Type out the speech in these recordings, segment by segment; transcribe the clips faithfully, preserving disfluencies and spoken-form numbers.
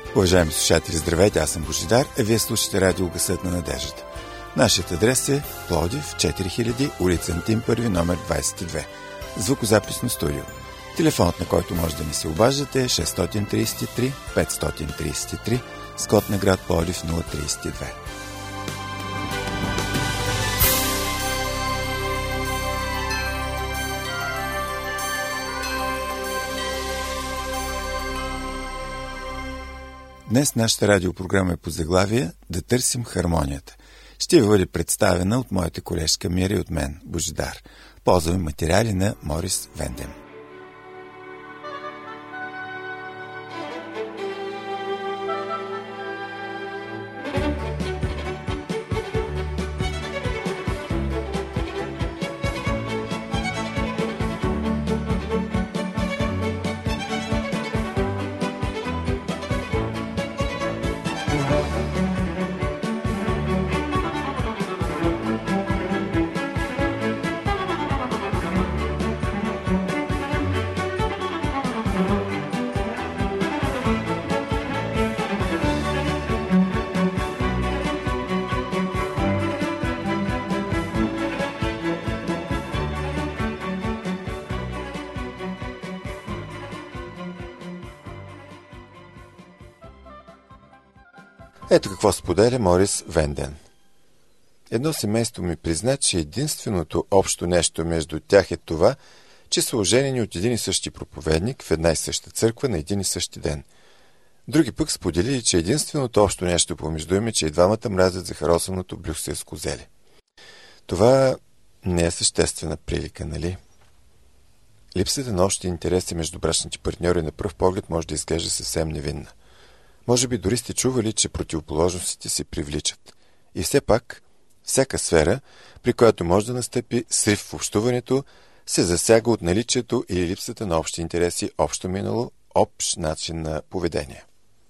Уважаеми слушатели, здравейте, аз съм Божидар, а вие слушате радио Гласът на надеждата. Нашият адрес е Пловдив, четири хиляди, улица Антим първи, номер двадесет и две. Звукозаписно студио. Телефонът, на който може да ни се обаждате, е шест три три пет три три, с код на град Пловдив нула три две. Днес нашата радиопрограма е по заглавие «Да търсим хармонията». Ще ви бъде представена от моята колежка Мира и от мен, Божидар. Ползваме материали на Морис Венден. Ето какво споделя Морис Венден. Едно семейство ми призна, че единственото общо нещо между тях е това, че са оженени от един и същи проповедник в една и съща църква на един и същи ден. Други пък споделили, че единственото общо нещо помежду им е, че и двамата мразят захаросаното брюкселско зеле. Това не е съществена прилика, нали? Липсата на общи интереси между брачните партньори на пръв поглед може да изглежда съвсем невинна. Може би дори сте чували, че противоположностите се привличат. И все пак, всяка сфера, при която може да настъпи срив в общуването, се засяга от наличието или липсата на общи интереси, общо минало, общ начин на поведение.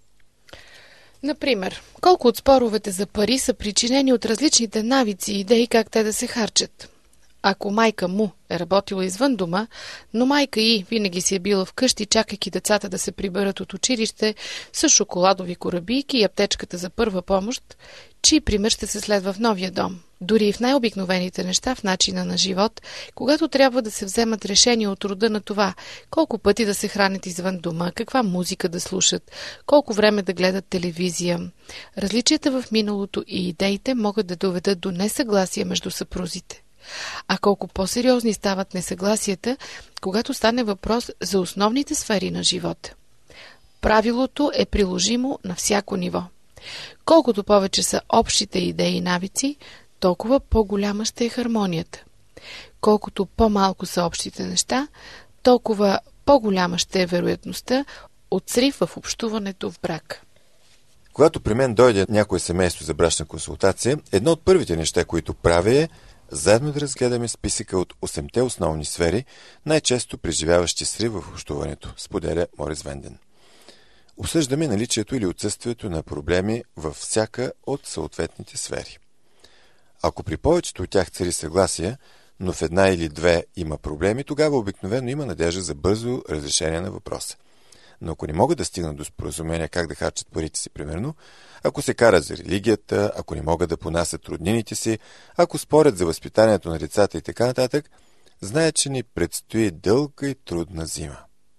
Например, колко от споровете за пари са причинени от различните навици и идеи как те да се харчат. Ако майка му е работила извън дома, но майка й винаги си е била вкъщи, чакайки децата да се приберат от училище с шоколадови корабийки и аптечката за първа помощ, чий пример ще се следва в новия дом. Дори и в най-обикновените неща в начина на живот, когато трябва да се вземат решения от рода на това, колко пъти да се хранят извън дома, каква музика да слушат, колко време да гледат телевизия. Различията в миналото и идеите могат да доведат до несъгласие между съпрузите. А колко по-сериозни стават несъгласията, когато стане въпрос за основните сфери на живота. Правилото е приложимо на всяко ниво. Колкото повече са общите идеи и навици, толкова по-голяма ще е хармонията. Колкото по-малко са общите неща, толкова по-голяма ще е вероятността от срив в общуването в брак. Когато при мен дойде някое семейство за брачна консултация, едно от първите неща, които правя е заедно да разгледаме списъка от осемте основни сфери, най-често преживяващи срив в общуването, споделя Морис Венден. Обсъждаме наличието или отсъствието на проблеми във всяка от съответните сфери. Ако при повечето от тях цари съгласие, но в една или две има проблеми, тогава обикновено има надежда за бързо разрешение на въпроса. Но ако не могат да стигнат до споразумения как да харчат парите си, примерно, ако се карат за религията, ако не могат да понасят роднините си, ако спорят за възпитанието на децата и така нататък, знаят, че ни предстои дълга и трудна зима.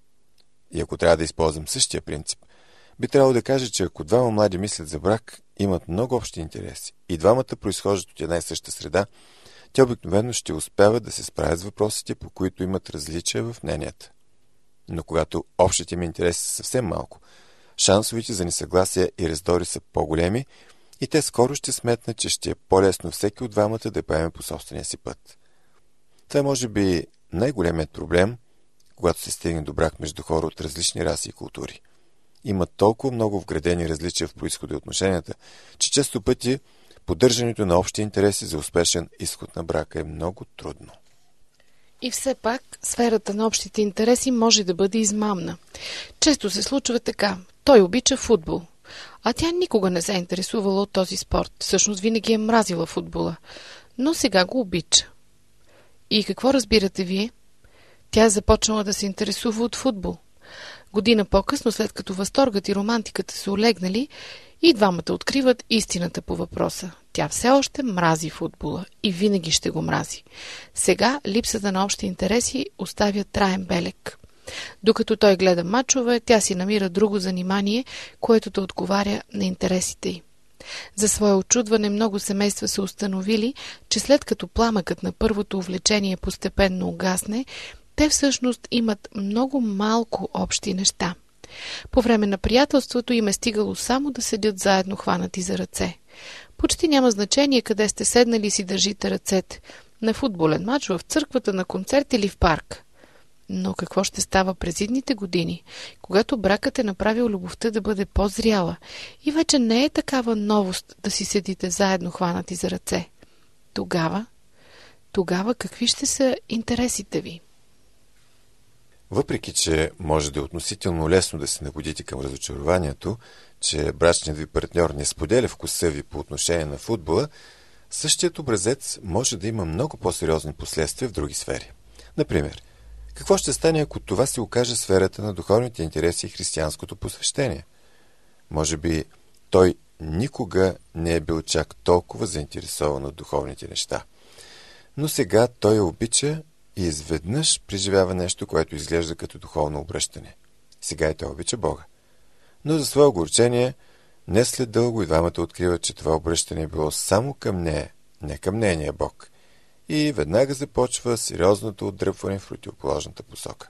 И ако трябва да използвам същия принцип, би трябвало да кажа, че ако двама млади мислят за брак, имат много общи интереси и двамата произхождат от една и съща среда, те обикновено ще успяват да се справят с въпросите, по които имат различия в мненията. Но когато общите ми интереси са съвсем малко, шансовете за несъгласие и раздори са по-големи и те скоро ще сметнат, че ще е по-лесно всеки от двамата да поеме по собствения си път. Това е може би най-големият проблем, когато се стигне до брак между хора от различни раси и култури. Има толкова много вградени различия в произхода и отношенията, че често пъти поддържането на общи интереси за успешен изход на брака е много трудно. И все пак, сферата на общите интереси може да бъде измамна. Често се случва така. Той обича футбол, а тя никога не се е интересувала от този спорт. Всъщност винаги е мразила футбола, но сега го обича. И какво разбирате вие? Тя е започнала да се интересува от футбол. Година по-късно, след като възторгът и романтиката са олегнали, и двамата откриват истината по въпроса. Тя все още мрази футбола и винаги ще го мрази. Сега липсата на общи интереси оставя траен белег. Докато той гледа мачове, тя си намира друго занимание, което да отговаря на интересите й. За свое очудване много семейства са установили, че след като пламъкът на първото увлечение постепенно угасне, те всъщност имат много малко общи неща. По време на приятелството им е стигало само да седят заедно хванати за ръце. Почти няма значение къде сте седнали и си държите ръцете. На футболен мач, в църквата, на концерт или в парк. Но какво ще става през идните години, когато бракът е направил любовта да бъде по-зряла и вече не е такава новост да си седите заедно хванати за ръце? Тогава, тогава какви ще са интересите ви? Въпреки че може да е относително лесно да се нагодите към разочарованието, че брачният ви партньор не споделя вкуса ви по отношение на футбола, същият образец може да има много по-сериозни последствия в други сфери. Например, какво ще стане, ако това се окаже сферата на духовните интереси и християнското посвещение? Може би той никога не е бил чак толкова заинтересован от духовните неща. Но сега той я обича и изведнъж преживява нещо, което изглежда като духовно обръщане. Сега и той обича Бога. Но за свое огорчение, не след дълго и двамата откриват, че това обръщане е било само към нея, не към нейния Бог. И веднага започва сериозното отдръпване в противоположната посока.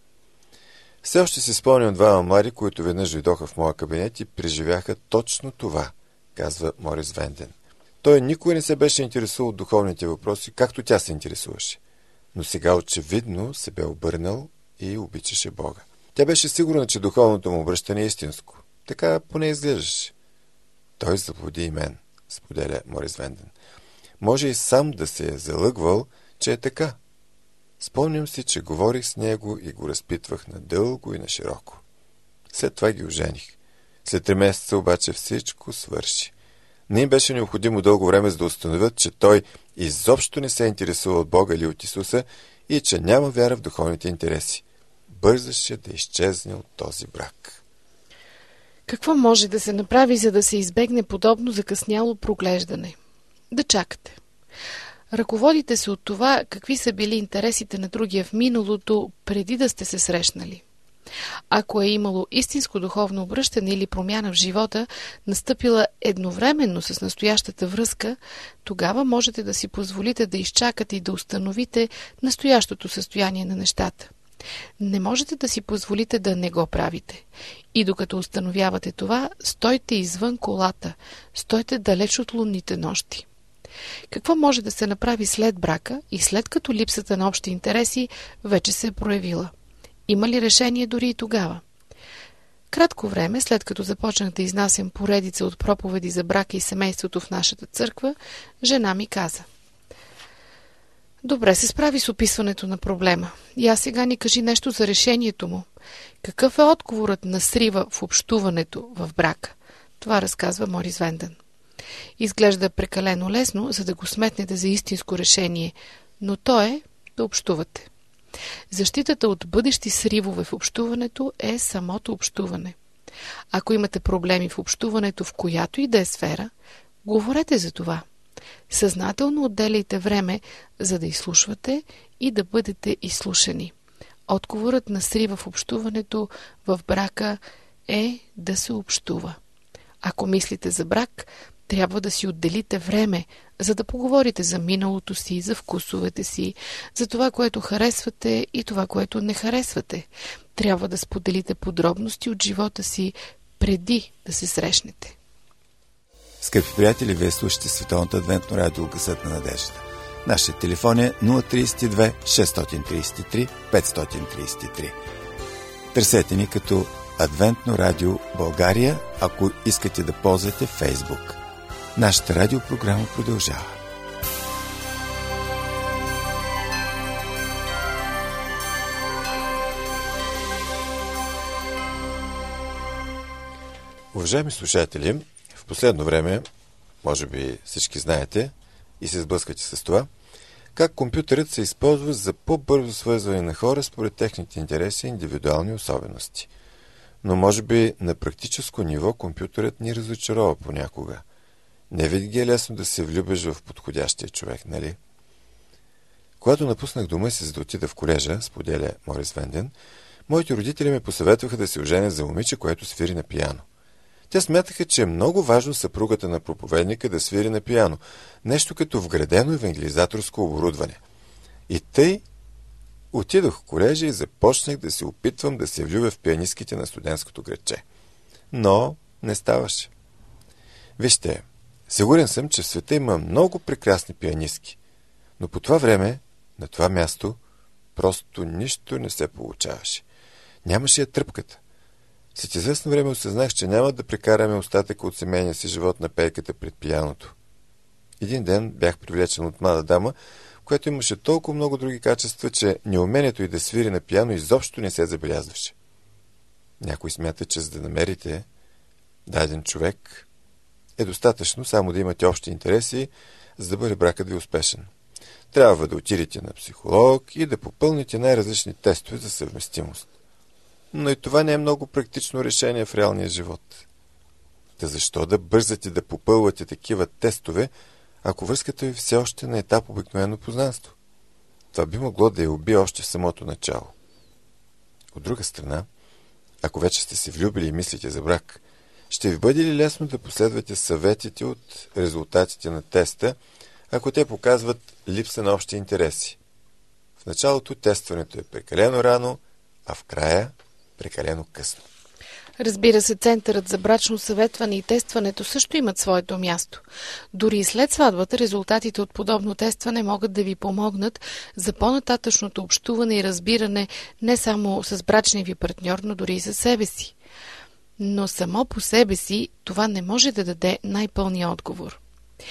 Все още си спомням двама млади, които веднъж дойдоха в моя кабинет и преживяха точно това, казва Морис Венден. Той никога не се беше интересувал от духовните въпроси, както тя се интересуваше. Но сега очевидно се бе обърнал и обичаше Бога. Тя беше сигурна, че духовното му обръщане е истинско. Така поне изглеждаше. Той заблуди и мен, споделя Морис Венден. Може и сам да се е залъгвал, че е така. Спомням си, че говорих с него и го разпитвах надълго и на широко. След това ги ожених. След три месеца обаче всичко свърши. Не им беше необходимо дълго време, за да установят, че той изобщо не се интересува от Бога или от Исуса и че няма вяра в духовните интереси. Бързаше да изчезне от този брак. Какво може да се направи, за да се избегне подобно закъсняло проглеждане? Да чакате. Ръководите се от това, какви са били интересите на другия в миналото, преди да сте се срещнали. Ако е имало истинско духовно обръщане или промяна в живота, настъпила едновременно с настоящата връзка, тогава можете да си позволите да изчакате и да установите настоящото състояние на нещата. Не можете да си позволите да не го правите. И докато установявате това, стойте извън колата, стойте далеч от лунните нощи. Какво може да се направи след брака и след като липсата на общи интереси вече се е проявила? Има ли решение дори и тогава? Кратко време, след като започнах да изнасям поредица от проповеди за брака и семейството в нашата църква, жена ми каза: добре се справи с описването на проблема. И аз сега ни кажи нещо за решението му. Какъв е отговорът на срива в общуването в брака? Това разказва Морис Венден. Изглежда прекалено лесно, за да го сметнете за истинско решение, но то е да общувате. Защитата от бъдещи сривове в общуването е самото общуване. Ако имате проблеми в общуването в която и да е сфера, говорете за това. Съзнателно отделяйте време, за да изслушвате и да бъдете изслушани. Отговорът на срива в общуването в брака е да се общува. Ако мислите за брак, трябва да си отделите време, за да поговорите за миналото си, за вкусовете си, за това, което харесвате и това, което не харесвате. Трябва да споделите подробности от живота си преди да се срещнете. Скъпи приятели, вие слушате Световното адвентно радио Гласът на надеждата. Нашият телефон е нула три две шест три три пет три три. Търсете ни като Адвентно радио България, ако искате да ползвате Фейсбук. Нашата радиопрограма продължава. Уважаеми слушатели, последно време, може би всички знаете и се сблъскате с това, как компютърът се използва за по-бързо свързване на хора според техните интереси и индивидуални особености. Но може би на практическо ниво компютърът ни разочарова понякога. Не винаги е лесно да се влюбиш в подходящия човек, нали? Когато напуснах дома си, за да отида в колежа, споделя Морис Венден, моите родители ме посъветваха да се оженя за момиче, което свири на пиано. Те смятаха, че е много важно съпругата на проповедника да свири на пиано, нещо като вградено евангелизаторско оборудване. И тъй отидох в колежа и започнах да се опитвам да се влюбя в пианистките на студентското градче. Но не ставаше. Вижте, сигурен съм, че в света има много прекрасни пианистки, но по това време, на това място, просто нищо не се получаваше. Нямаше я тръпката. След известно време осъзнах, че няма да прекараме остатъка от семейния си живот на пейката пред пияното. Един ден бях привлечен от млада дама, която имаше толкова много други качества, че неумението й да свири на пияно изобщо не се забелязваше. Някой смята, че за да намерите даден човек, е достатъчно само да имате общи интереси, за да бъде бракът ви успешен. Трябва да отидете на психолог и да попълните най-различни тестове за съвместимост. Но и това не е много практично решение в реалния живот. Та защо да бързате да попълвате такива тестове, ако връзката ви все още на етап обикновено познанство? Това би могло да я убие още в самото начало. От друга страна, ако вече сте се влюбили и мислите за брак, ще ви бъде ли лесно да последвате съветите от резултатите на теста, ако те показват липса на общи интереси? В началото тестването е прекалено рано, а в края прекалено късно. Разбира се, Центърът за брачно съветване и тестването също имат своето място. Дори и след сватбата, резултатите от подобно тестване могат да ви помогнат за по-нататъчното общуване и разбиране не само с брачния ви партньор, но дори и със себе си. Но само по себе си това не може да даде най-пълния отговор.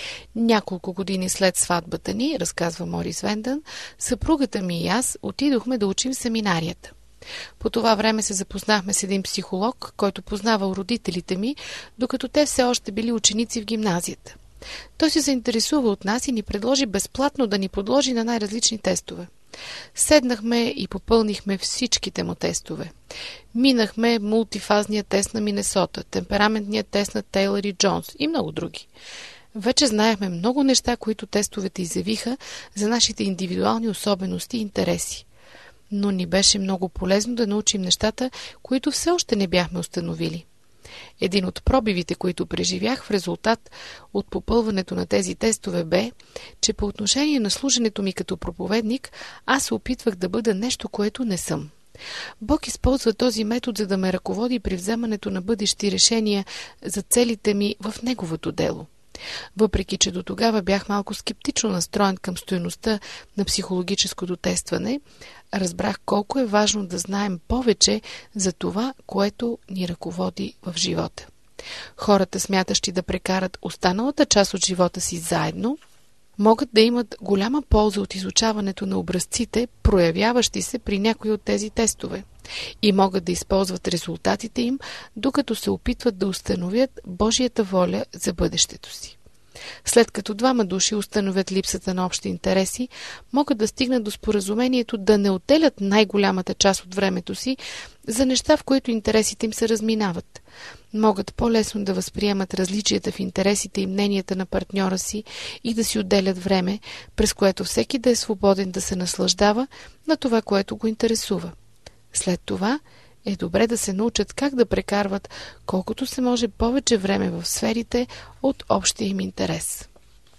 Няколко години след сватбата ни, разказва Морис Венден, съпругата ми и аз отидохме да учим семинарията. По това време се запознахме с един психолог, който познавал родителите ми, докато те все още били ученици в гимназията. Той се заинтересува от нас и ни предложи безплатно да ни подложи на най-различни тестове. Седнахме и попълнихме всичките му тестове. Минахме мултифазния тест на Минесота, темпераментния тест на Тейлър и Джонс и много други. Вече знаехме много неща, които тестовете изявиха за нашите индивидуални особености и интереси. Но ни беше много полезно да научим нещата, които все още не бяхме установили. Един от пробивите, които преживях в резултат от попълването на тези тестове бе, че по отношение на служенето ми като проповедник, аз се опитвах да бъда нещо, което не съм. Бог използва този метод, за да ме ръководи при вземането на бъдещи решения за целите ми в Неговото дело. Въпреки че до тогава бях малко скептично настроен към стойността на психологическото тестване, разбрах колко е важно да знаем повече за това, което ни ръководи в живота. Хората, смятащи да прекарат останалата част от живота си заедно, могат да имат голяма полза от изучаването на образците, проявяващи се при някои от тези тестове, и могат да използват резултатите им, докато се опитват да установят Божията воля за бъдещето си. След като двама души установят липсата на общи интереси, могат да стигнат до споразумението да не отделят най-голямата част от времето си за неща, в които интересите им се разминават. Могат по-лесно да възприемат различията в интересите и мненията на партньора си и да си отделят време, през което всеки да е свободен да се наслаждава на това, което го интересува. След това е добре да се научат как да прекарват колкото се може повече време в сферите от общия им интерес.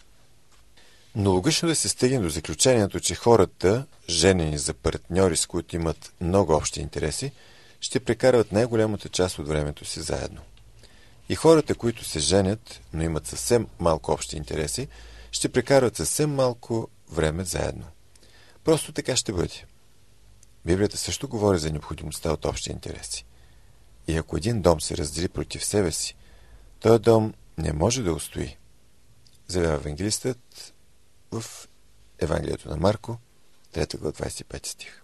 Но логично да се стигне до заключението, че хората, женени за партньори, с които имат много общи интереси, ще прекарват най-голямата част от времето си заедно. И хората, които се женят, но имат съвсем малко общи интереси, ще прекарват съвсем малко време заедно. Просто така ще бъде. Библията също говори за необходимостта от общи интереси. И ако един дом се раздели против себе си, този дом не може да устои. Заявява евангелистът в Евангелието на Марко, трета глава, двадесет и пети стих.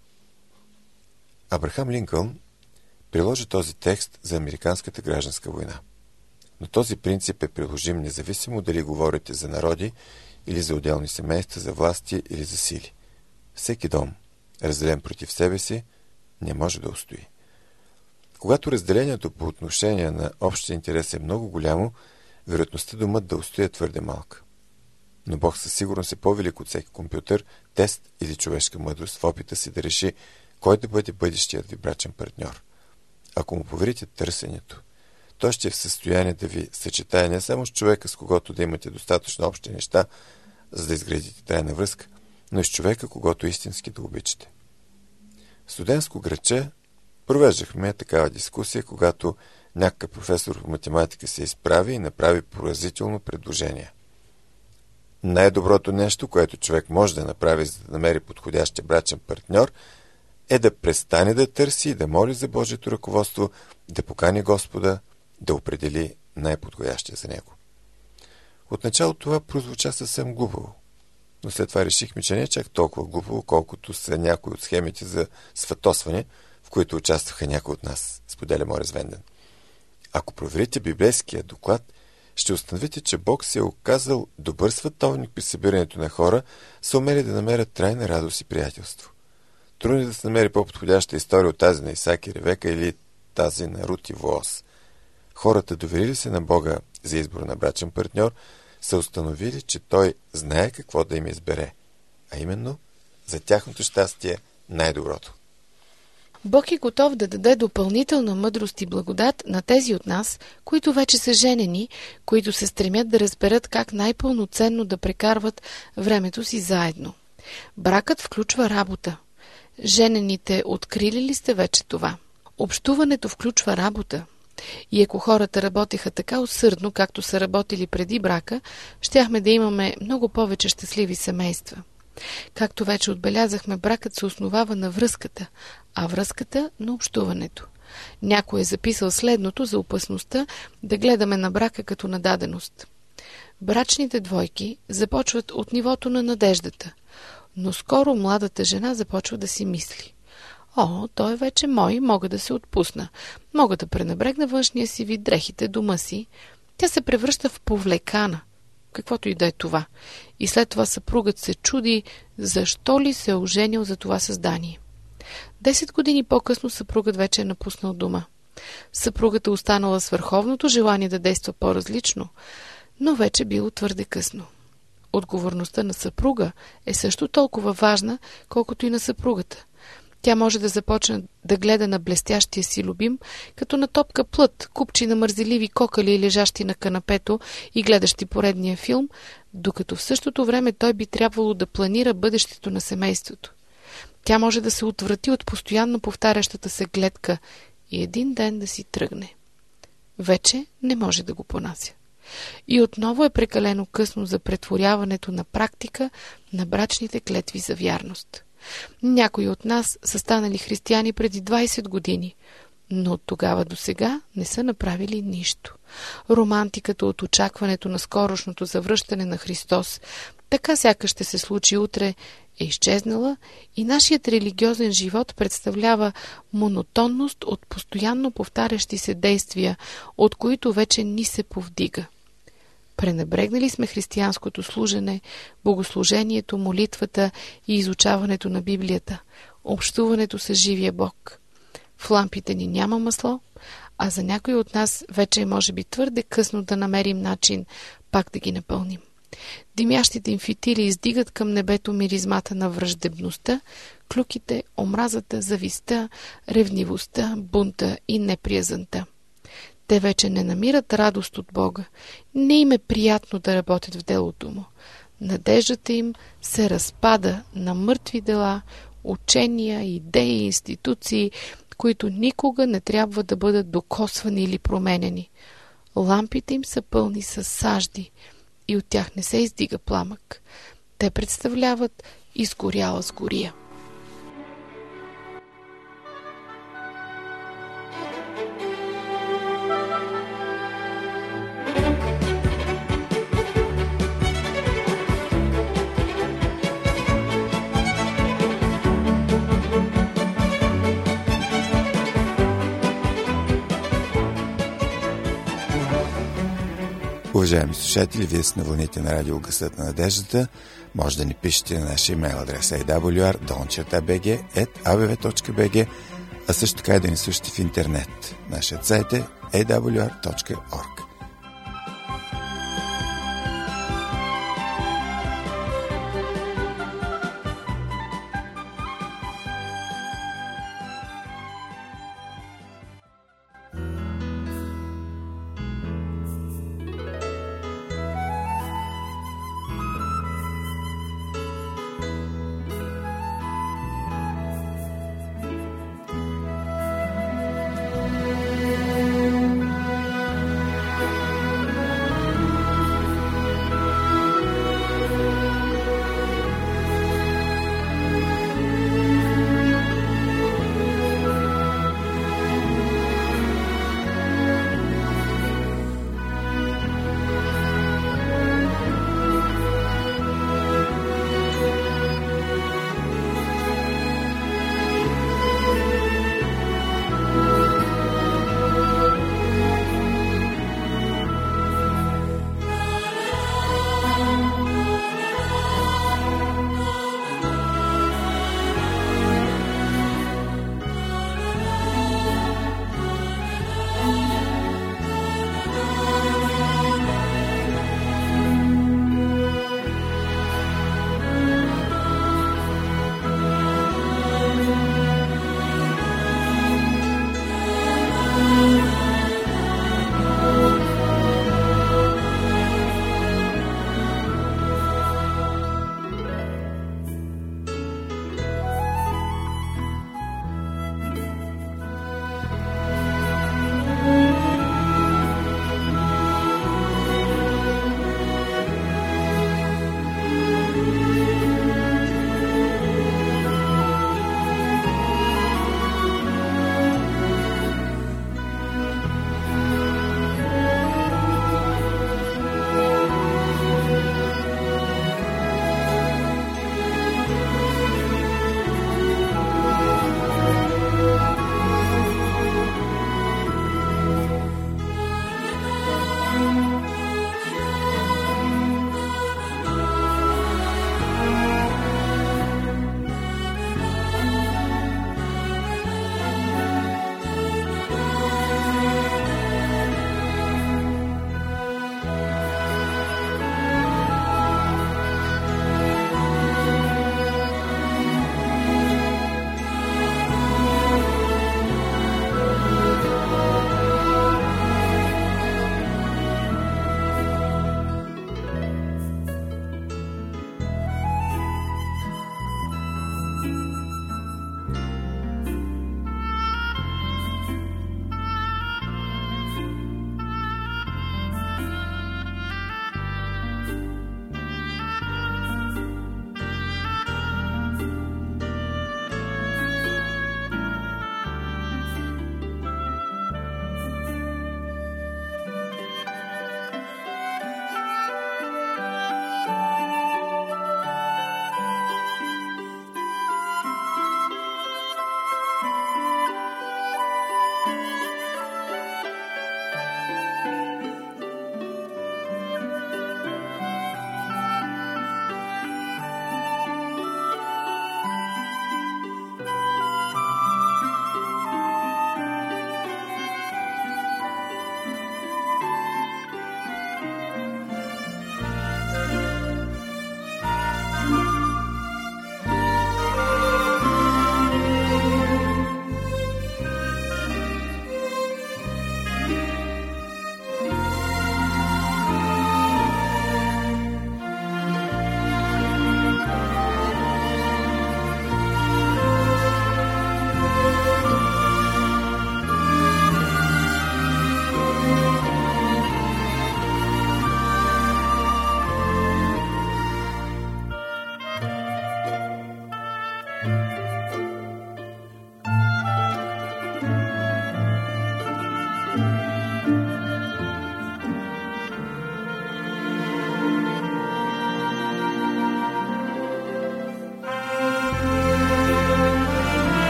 Абрахам Линкълн приложи този текст за американската гражданска война. Но този принцип е приложим независимо дали говорите за народи или за отделни семейства, за власти или за сили. Всеки дом, разделен против себе си, не може да устои. Когато разделението по отношение на общия интерес е много голямо, вероятността домът да устои е твърде малка. Но Бог със сигурност е по-велик от всеки компютър, тест или човешка мъдрост в опита си да реши кой да бъде бъдещият ви брачен партньор. Ако му поверите търсенето, той ще е в състояние да ви съчетае не само с човека, с когото да имате достатъчно общи неща, за да изградите трайна връзка, но и с човека, когото истински да обичате. В студентско градче провеждахме такава дискусия, когато някакъв професор по математика се изправи и направи поразително предложение. Най-доброто нещо, което човек може да направи, за да намери подходящия брачен партньор, е да престане да търси и да моли за Божието ръководство, да покани Господа да определи най-подходящия за него. Отначало това прозвуча съвсем глупаво, но след това решихме, че не е чак толкова глупаво, колкото са някои от схемите за сватосване, в които участваха някои от нас, споделя Морис Венден. Ако проверите библейския доклад, ще установите, че Бог се е оказал добър световник при събирането на хора, са умели да намерят трайна радост и приятелство. Трудно е да се намери по-подходяща история от тази на Исак и Ревека или тази на Рут и Воос. Хората, доверили се на Бога за избор на брачен партньор, са установили, че Той знае какво да им избере, а именно за тяхното щастие най-доброто. Бог е готов да даде допълнителна мъдрост и благодат на тези от нас, които вече са женени, които се стремят да разберат как най-пълноценно да прекарват времето си заедно. Бракът включва работа. Женените открили ли сте вече това? Общуването включва работа. И ако хората работеха така усърдно, както са работили преди брака, щяхме да имаме много повече щастливи семейства. Както вече отбелязахме, бракът се основава на връзката, а връзката на общуването. Някой е записал следното за опасността да гледаме на брака като на даденост. Брачните двойки започват от нивото на надеждата, но скоро младата жена започва да си мисли: О, той е вече мой, мога да се отпусна. Мога да пренебрегна външния си вид, дрехите, дома си. Тя се превръща в повлекана, каквото и да е това. И след това съпругът се чуди, защо ли се е оженил за това създание. Десет години по-късно съпругът вече е напуснал дома. Съпругата останала с върховното желание да действа по-различно, но вече било твърде късно. Отговорността на съпруга е също толкова важна, колкото и на съпругата. Тя може да започне да гледа на блестящия си любим, като на топка плът, купчи на мързеливи кокали, лежащи на канапето и гледащи поредния филм, докато в същото време той би трябвало да планира бъдещето на семейството. Тя може да се отврати от постоянно повтарящата се гледка и един ден да си тръгне. Вече не може да го понася. И отново е прекалено късно за претворяването на практика на брачните клетви за вярност. Някои от нас са станали християни преди двайсет години, но от тогава до сега не са направили нищо. Романтиката от очакването на скорошното завръщане на Христос, така сякаш ще се случи утре, е изчезнала и нашият религиозен живот представлява монотонност от постоянно повтарящи се действия, от които вече ни се повдига. Пренебрегнали сме християнското служене, богослужението, молитвата и изучаването на Библията, общуването с живия Бог. В лампите ни няма масло, а за някой от нас вече е може би твърде късно да намерим начин пак да ги напълним. Димящите им фитили издигат към небето миризмата на враждебността, клюките, омразата, завистта, ревнивостта, бунта и неприязънта. Те вече не намират радост от Бога. Не им е приятно да работят в делото му. Надеждата им се разпада на мъртви дела, учения, идеи, институции, които никога не трябва да бъдат докосвани или променени. Лампите им са пълни с сажди и от тях не се издига пламък. Те представляват изгоряла сгория. Уважаеми слушатели, вие сте на вълните на радио Гласът на надеждата. Може да ни пишете на нашия имейл адрес ей дабъл ю ар долна черта би джи ет а бе ве точка би джи, а също така и да ни слушате в интернет. Нашият сайт е ей дабъл ю ар точка орг.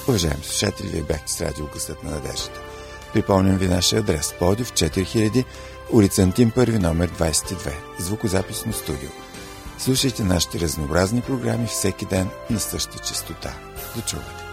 Уважаеми слушатели, вие бяхте с радио Гласът на надеждата. Припомням ви нашия адрес: Пловдив четири хиляди, улица Антим първи, номер двадесет и две, звукозаписно студио. Слушайте нашите разнообразни програми всеки ден на същата честота. До чуване!